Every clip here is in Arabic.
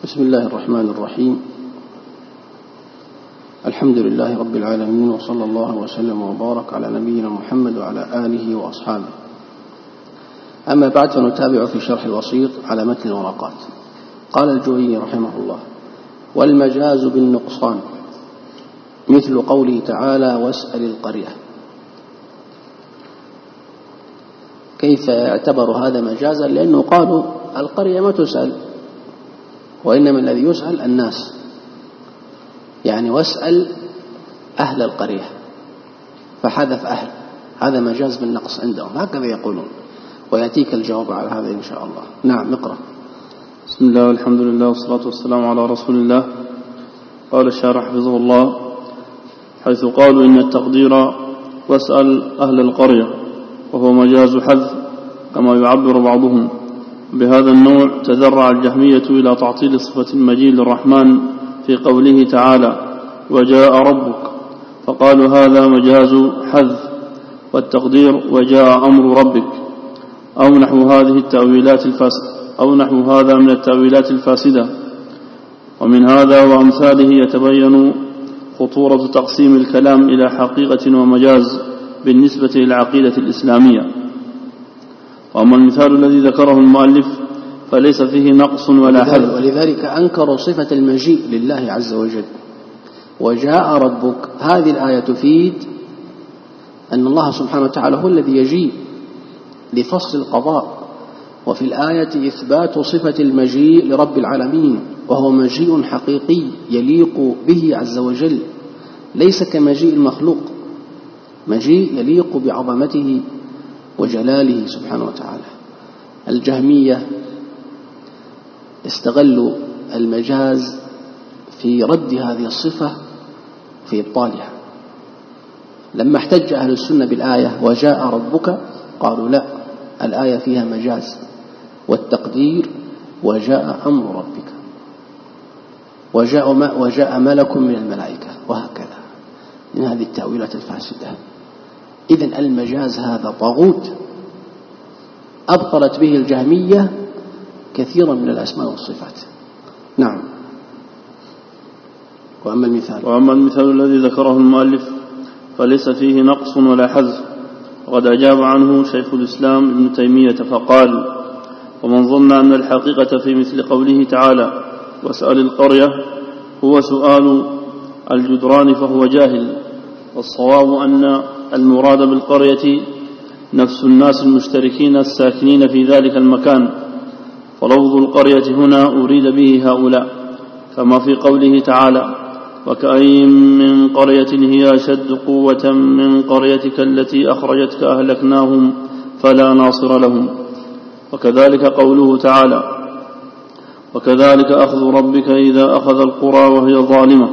بسم الله الرحمن الرحيم. الحمد لله رب العالمين، وصلى الله وسلم وبارك على نبينا محمد وعلى آله وأصحابه. أما بعد، فنتابع في شرح الوسيط على متن الورقات. قال الجويني رحمه الله: والمجاز بالنقصان مثل قوله تعالى: واسأل القرية. كيف يعتبر هذا مجازا؟ لأنه قالوا القرية ما تسأل، وإنما الذي يسأل الناس، يعني واسأل أهل القرية، فحذف أهل، هذا مجاز بالنقص عندهم، هكذا يقولون، ويأتيك الجواب على هذا إن شاء الله. نعم، اقرأ. بسم الله والحمد لله والصلاة والسلام على رسول الله. قال الشارح حفظه الله: حيث قالوا إن التقدير واسأل أهل القرية وهو مجاز حذف كما يعبر بعضهم. بهذا النوع تذرع الجهمية إلى تعطيل صفة المجيء للرحمن في قوله تعالى: وجاء ربك، فقالوا هذا مجاز حذف، والتقدير وجاء أمر ربك، أو نحو هذا من التأويلات الفاسدة. ومن هذا وأمثاله يتبين خطورة تقسيم الكلام إلى حقيقة ومجاز بالنسبة للعقيدة الإسلامية. وأما المثال الذي ذكره المؤلف فليس فيه نقص ولا حذف، ولذلك أنكروا صفة المجيء لله عز وجل. وجاء ربك، هذه الآية تفيد أن الله سبحانه وتعالى هو الذي يجيء لفصل القضاء، وفي الآية إثبات صفة المجيء لرب العالمين، وهو مجيء حقيقي يليق به عز وجل، ليس كمجيء المخلوق، مجيء يليق بعظمته وجلاله سبحانه وتعالى. الجهمية استغلوا المجاز في رد هذه الصفة في إبطالها. لما احتج أهل السنة بالآية وجاء ربك، قالوا لا، الآية فيها مجاز، والتقدير وجاء أمر ربك، وجاء ملك من الملائكة، وهكذا من هذه التأويلات الفاسدة. إذن المجاز هذا طاغوت أبطلت به الجهمية كثيرا من الأسماء والصفات. نعم. وأما المثال الذي ذكره المؤلف فليس فيه نقص ولا حذف، وقد أجاب عنه شيخ الإسلام ابن تيمية فقال: ومن ظن أن الحقيقة في مثل قوله تعالى: واسأل القرية هو سؤال الجدران فهو جاهل. والصواب أن المراد بالقرية نفس الناس المشتركين الساكنين في ذلك المكان، فلفظ القرية هنا أريد به هؤلاء، كما في قوله تعالى: وكأين من قرية هي أشد قوة من قريتك التي أخرجتك أهلكناهم فلا ناصر لهم. وكذلك قوله تعالى: وكذلك أخذ ربك إذا أخذ القرى وهي ظالمة.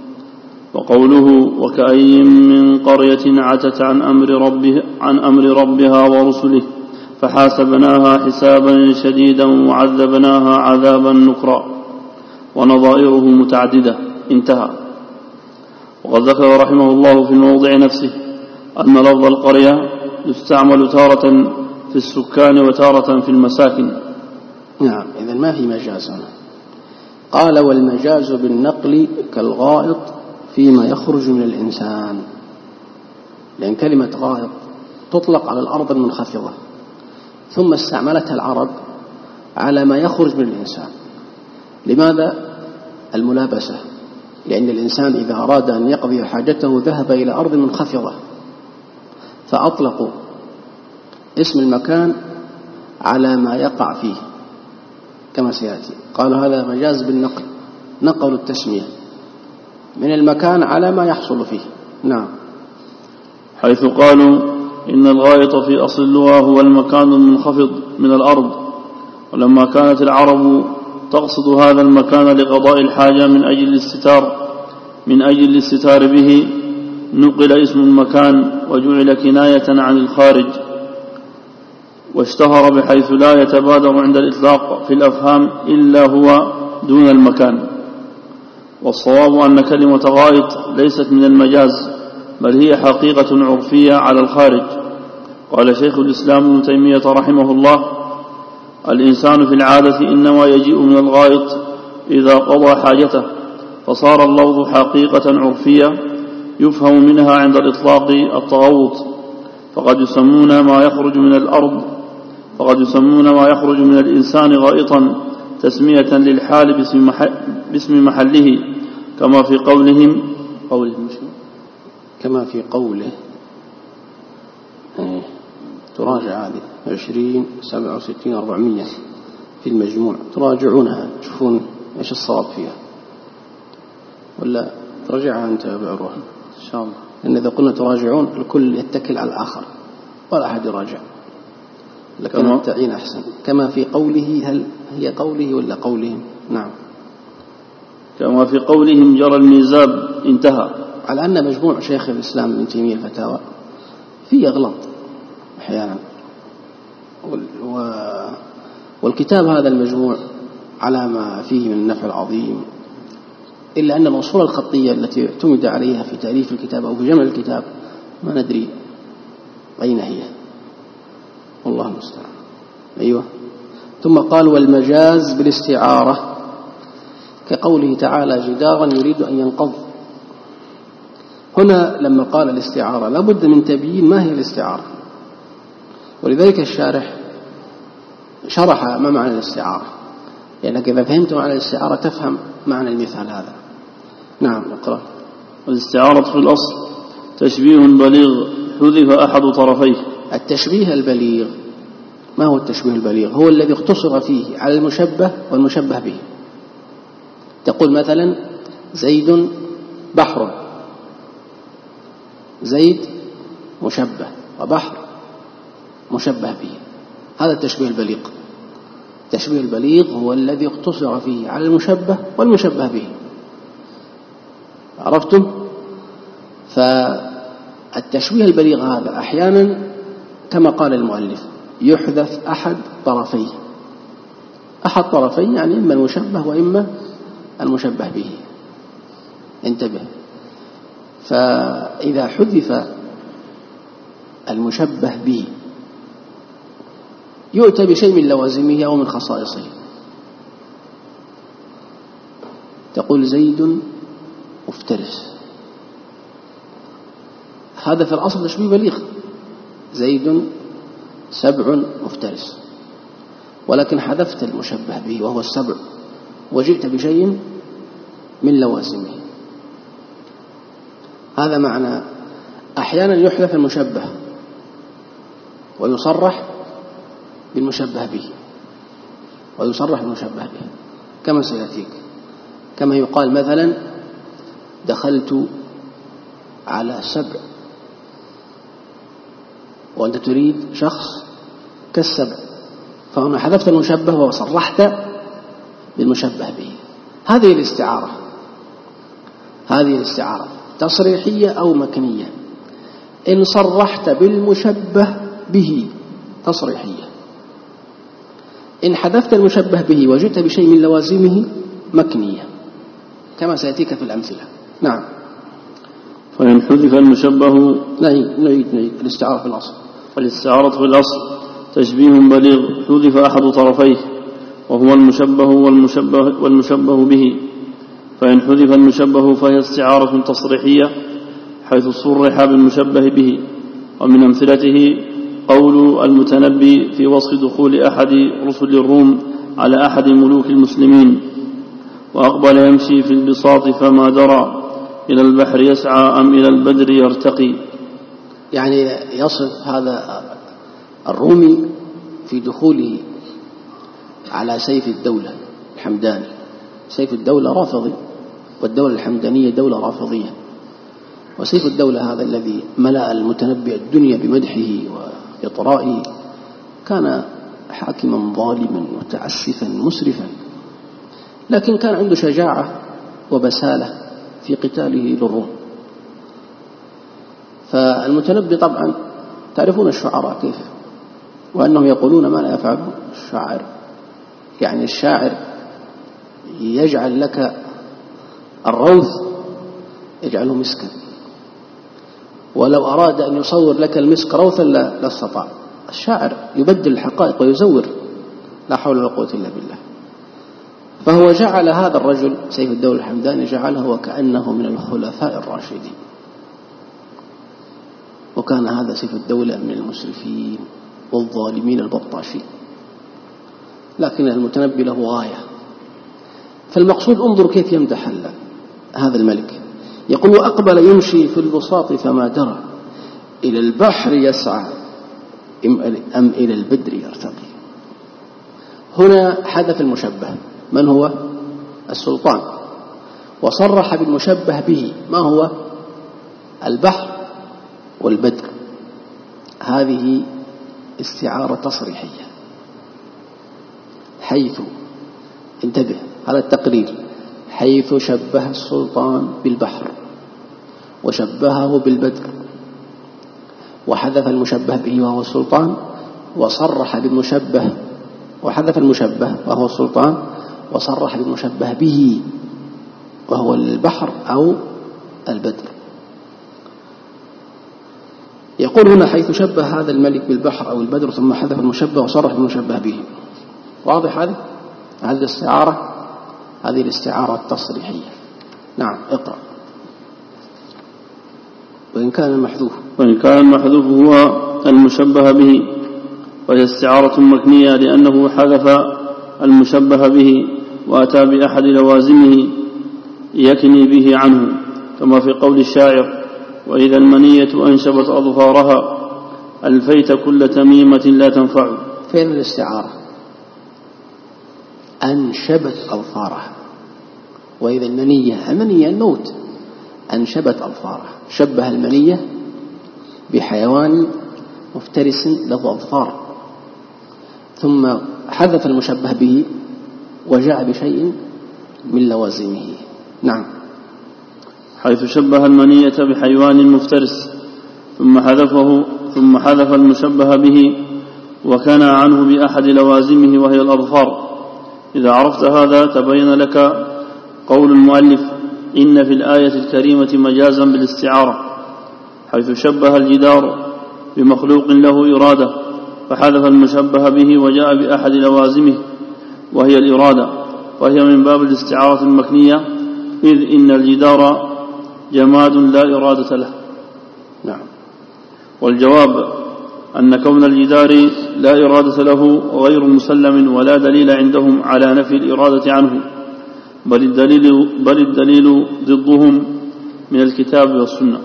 وقوله: وكأين من قرية عتت عن أمر ربها ورسله فحاسبناها حسابا شديدا وعذبناها عذابا نكرا، ونظائره متعددة. انتهى. وقد ذكر رحمه الله في الموضع نفسه أن لفظ القرية يستعمل تارة في السكان وتارة في المساكن. نعم، إذن ما في مجاز هنا. قال: والمجاز بالنقل كالغائط فيما يخرج من الإنسان، لأن كلمة غائط تطلق على الأرض المنخفضة، ثم استعملتها العرب على ما يخرج من الإنسان. لماذا؟ الملابسة، لأن الإنسان إذا أراد أن يقضي حاجته ذهب إلى أرض منخفضة، فأطلقوا اسم المكان على ما يقع فيه كما سيأتي. قالوا هذا مجاز بالنقل، نقلوا التسمية من المكان على ما يحصل فيه. نعم. حيث قالوا إن الغائط في أصل اللغة هو المكان المنخفض من الأرض، ولما كانت العرب تقصد هذا المكان لقضاء الحاجة من أجل الاستتار به، نقل اسم المكان وجعل كناية عن الخارج، واشتهر بحيث لا يتبادر عند الإطلاق في الأفهام إلا هو دون المكان. والصواب أن كلمة غائط ليست من المجاز، بل هي حقيقة عرفية على الخارج. قال شيخ الإسلام ابن تيمية رحمه الله: الإنسان في العادة إنما يجيء من الغائط إذا قضى حاجته، فصار اللفظ حقيقة عرفية يفهم منها عند الإطلاق التغوط، فقد يسمون ما يخرج من الإنسان غائطا تسمية للحال باسم محله، كما في قوله تراجع هذه 20 67 400 في المجموع، تراجعونها تشوفون ايش الصواب فيها، ولا تراجعها أنت يا بعروة إن شاء الله، لأن إذا قلنا تراجعون الكل يتكل على الآخر ولا أحد يراجع، لكن التعيين أحسن. كما في قوله، هل هي قوله ولا قولهم؟ نعم، كما في قولهم جرى الميزاب انتهى. على أن مجموع شيخ الإسلام ابن تيمية الفتاوى فيه أغلاط أحيانا، والكتاب هذا المجموع على ما فيه من النفع العظيم، إلا أن الأصول الخطية التي اعتمد عليها في تأليف الكتاب أو في جمع الكتاب ما ندري أين هي، والله المستعان. أيوة. ثم قال والمجاز بالاستعارة كقوله تعالى جدارا يريد أن ينقض. هنا لما قال الاستعارة لابد من تبيين ما هي الاستعارة، ولذلك الشارح شرح ما معنى الاستعارة، لأنك إذا فهمت معنى الاستعارة تفهم معنى المثال هذا. نعم اقرأ. الاستعارة في الأصل تشبيه بليغ حذف أحد طرفيه. التشبيه البليغ، ما هو التشبيه البليغ؟ هو الذي اقتصر فيه على المشبه والمشبه به. تقول مثلا زيد بحر، زيد مشبه وبحر مشبه به، هذا التشبيه البليغ. التشبيه البليغ هو الذي اقتصر فيه على المشبه والمشبه به، عرفتم؟ فالتشبيه البليغ هذا أحيانا كما قال المؤلف يحذف أحد طرفيه، أحد طرفين يعني إما المشبه وإما المشبه به، انتبه. فإذا حذف المشبه به يؤتى بشيء من لوازمه أو من خصائصه. تقول زيد مفترس، هذا في الأصل تشبيه بليغ، زيد سبع مفترس، ولكن حذفت المشبه به وهو السبع وجئت بشيء من لوازمه. هذا معنى أحيانا يحذف المشبه ويصرح بالمشبه به، ويصرح بالمشبه به كما سيأتيك، كما يقال مثلا دخلت على سبع، وأنت تريد شخص كالسبع، فهنا حذفت المشبه وصرحت بالمشبه به. هذه الاستعارة، هذه الاستعارة تصريحية أو مكنية. إن صرحت بالمشبه به تصريحية، إن حذفت المشبه به وجئت بشيء من لوازمه مكنية، كما سيأتيك في الأمثلة. نعم. فإن حذف المشبه، نعيد الاستعارة في الأصل. فالاستعارة في الأصل تشبيه بليغ حذف أحد طرفيه وهو المشبه والمشبه به. فإن حذف المشبه فهي استعارة تصريحية حيث صرح بالمشبه به. ومن أمثلته قول المتنبي في وصف دخول أحد رسل الروم على أحد ملوك المسلمين: وأقبل يمشي في البساط فما درى إلى البحر يسعى أم إلى البدر يرتقي. يعني يصف هذا الرومي في دخوله على سيف الدولة الحمداني. سيف الدولة رافضي، والدولة الحمدانية دولة رافضية، وسيف الدولة هذا الذي ملأ المتنبي الدنيا بمدحه وإطرائه كان حاكما ظالما متعسفا مسرفا، لكن كان عنده شجاعة وبسالة في قتاله للروم. فالمتنبي طبعا تعرفون الشعراء كيف، وأنهم يقولون ما لا يفعله الشاعر. يعني الشاعر يجعل لك الروث يجعله مسكا، ولو أراد أن يصور لك المسك روثا لا استطاع. الشاعر يبدل الحقائق ويزور، لا حول ولا قوة إلا بالله. فهو جعل هذا الرجل سيف الدولة الحمداني جعله وكأنه من الخلفاء الراشدين، وكان هذا سيف الدولة من المسرفين والظالمين البطاشين، لكن المتنبي له غاية. فالمقصود انظر كيف يمدح هذا الملك، يقول: أقبل يمشي في البساط فما درى إلى البحر يسعى أم إلى البدر يرتقي. هنا حذف المشبه، من هو؟ السلطان، وصرح بالمشبه به، ما هو؟ البحر والبدر. هذه استعارة تصريحية، حيث انتبه هذا التقرير، حيث شبه السلطان بالبحر وشبهه بالبدر وحذف المشبه به وهو السلطان، وصرح بالمشبه وحذف المشبه وهو السلطان، وصرح بالمشبه به وهو البحر أو البدر. يقول هنا: حيث شبه هذا الملك بالبحر أو البدر ثم حذف المشبه وصرح بالمشبه به. واضح هذا؟ هذه الاستعارة، هذه الاستعارة التصريحية. نعم، اقرأ. وإن كان المحذوف هو المشبه به، وهي استعارة مكنية لأنه حذف المشبه به وأتى بأحد لوازمه يكني به عنه، كما في قول الشاعر: وإذا المنية أنشبت أظفارها ألفيت كل تميمة لا تنفع. فين الاستعارة؟ أنشبت أظفارها. وإذا المنية الموت، أنشبت أظفارها، شبه المنية بحيوان مفترس له أظفار، ثم حذف المشبه به وجاء بشيء من لوازمه. نعم. حيث شبه المنية بحيوان مفترس ثم حذف المشبه به وكان عنه بأحد لوازمه وهي الأظفار. إذا عرفت هذا تبين لك قول المؤلف: إن في الآية الكريمة مجازا بالاستعارة، حيث شبه الجدار بمخلوق له إرادة فحذف المشبه به وجاء بأحد لوازمه وهي الإرادة، وهي من باب الاستعارة المكنية، إذ إن الجدار جماد لا إرادة له. نعم. والجواب أن كون الجدار لا إرادة له غير مسلم ولا دليل عندهم على نفي الإرادة عنه، بل الدليل ضدهم من الكتاب والسنة.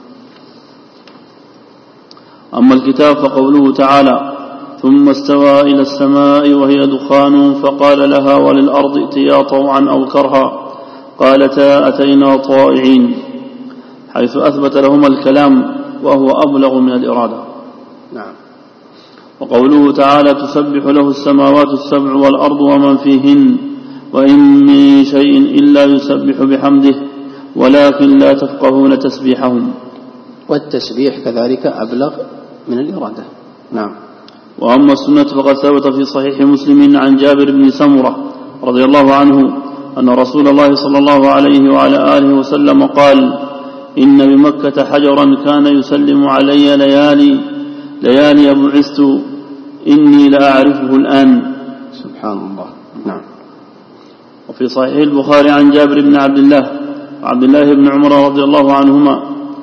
أما الكتاب فقوله تعالى: ثم استوى إلى السماء وهي دخان فقال لها وللأرض ائتيا طوعا أو كرها قالتا أتينا طائعين، حيث أثبت لهما الكلام وهو أبلغ من الإرادة. نعم. وقوله تعالى: تسبح له السماوات السبع والأرض ومن فيهن وإن من شيء إلا يسبح بحمده ولكن لا تفقهون تسبيحهم. والتسبيح كذلك أبلغ من الإرادة. نعم. وأما السنة فقد ثبت في صحيح مسلم عن جابر بن سمرة رضي الله عنه أن رسول الله صلى الله عليه وعلى آله وسلم قال: إن بمكة حجرا كان يسلم علي ليالي بعثت إني لأعرفه الآن. سبحان الله. نعم. وفي صحيح البخاري عن جابر بن عبد الله وعبد الله بن عمر رضي الله عنهما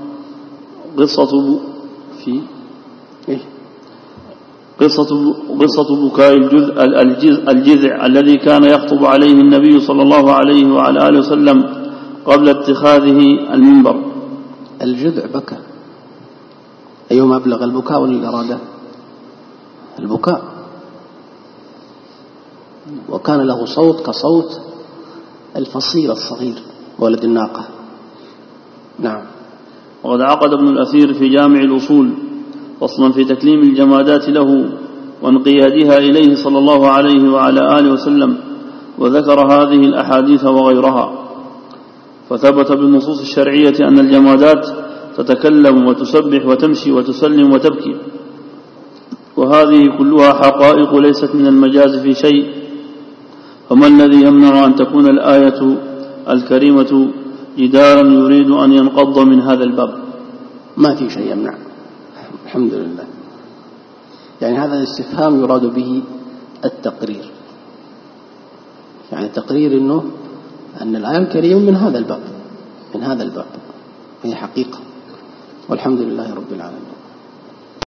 قصة بكاء الجذع الذي كان يخطب عليه النبي صلى الله عليه وعلى آله وسلم قبل اتخاذه المنبر. الجذع بكى، أيهما أبلغ، البكاء ولا الإرادة؟ البكاء، وكان له صوت كصوت الفصيل الصغير ولد الناقة. نعم. وقد عقد ابن الأثير في جامع الأصول فصلا في تكليم الجمادات له وانقيادها إليه صلى الله عليه وعلى آله وسلم، وذكر هذه الأحاديث وغيرها، فثبت بالنصوص الشرعية أن الجمادات تتكلم وتسبح وتمشي وتسلم وتبكي، وهذه كلها حقائق ليست من المجاز في شيء، فما الذي يمنع أن تكون الآية الكريمة جدارا يريد أن ينقض من هذا الباب؟ ما في شيء يمنع، الحمد لله. يعني هذا الاستفهام يراد به التقرير، يعني تقرير أن الآية الكريمة من هذا الباب، هي حقيقة. والحمد لله رب العالمين.